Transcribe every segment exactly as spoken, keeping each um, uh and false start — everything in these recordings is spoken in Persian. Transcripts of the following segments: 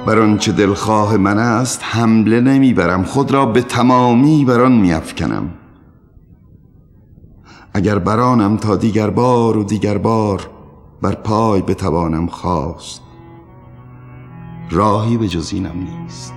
بر آنچه دلخواه من است حمله نمیبرم، خود را به تمامی بر آن میافکنم. اگر برانم تا دیگر بار و دیگر بار بر پای بتوانم خاست، راهی به جز اینم نیست.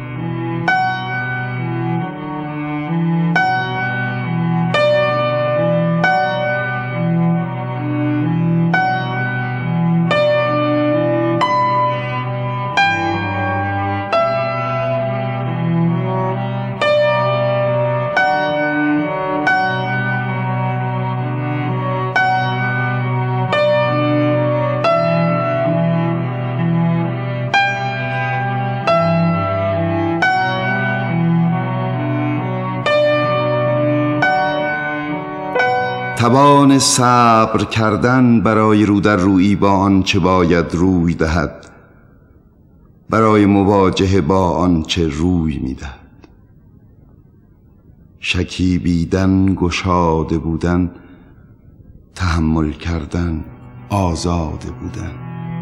توان صبر کردن برای رو در رویی با آنچه باید روی دهد، برای مواجهه با آنچه روی میدهد. شکیبیدن، گشاده بودن، تحمل کردن، آزاده بودن.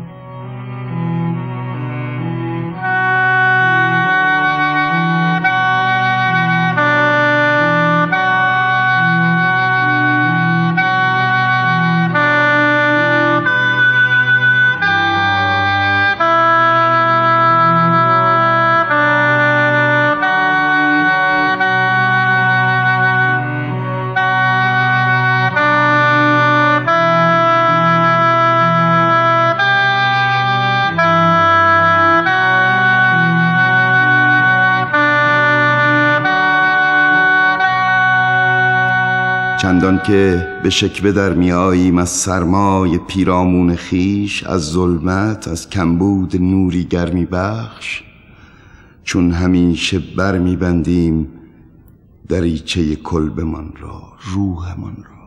چندان که به شکوه در می آییم از سرمای پیرامون خیش، از ظلمت، از کمبود نوری گرمی بخش، چون همیشه بر می بندیم دریچه کلبمان را، روحمان را.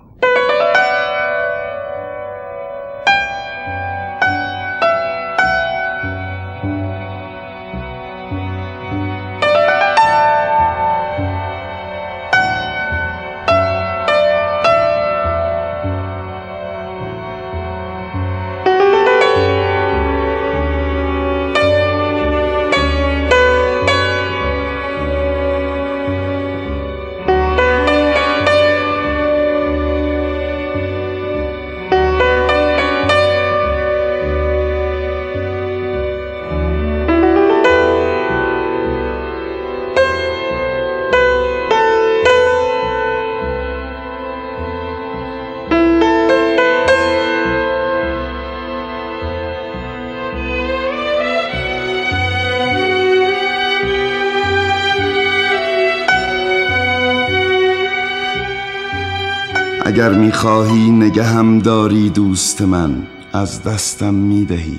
اگر میخواهی نگهم داری دوست من، از دستم میدهی.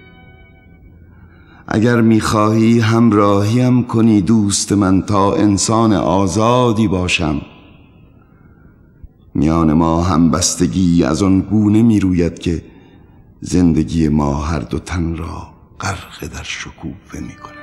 اگر میخواهی همراهیم کنی دوست من، تا انسان آزادی باشم. میان ما همبستگی از آن گونه میروید که زندگی ما هر دو تن را غرق در شکوفه میکند.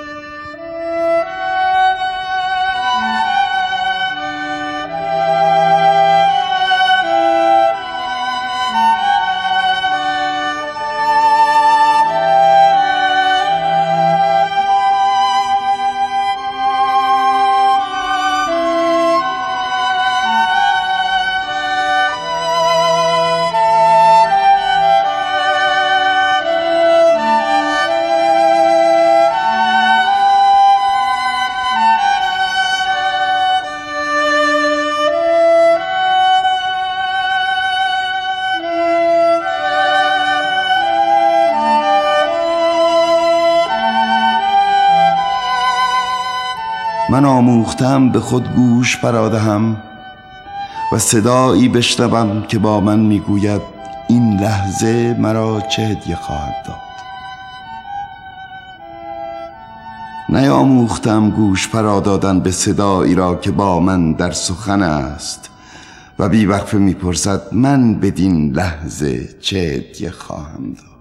من آموختم به خود گوش فرادهم و صدایی بشنوم که با من میگوید این لحظه مرا چه هدیه خواهد داد. نیاموختم گوش فرادادن به صدایی را که با من در سخن است و بی وقفه میپرسد من بدین لحظه چه هدیه خواهم داد.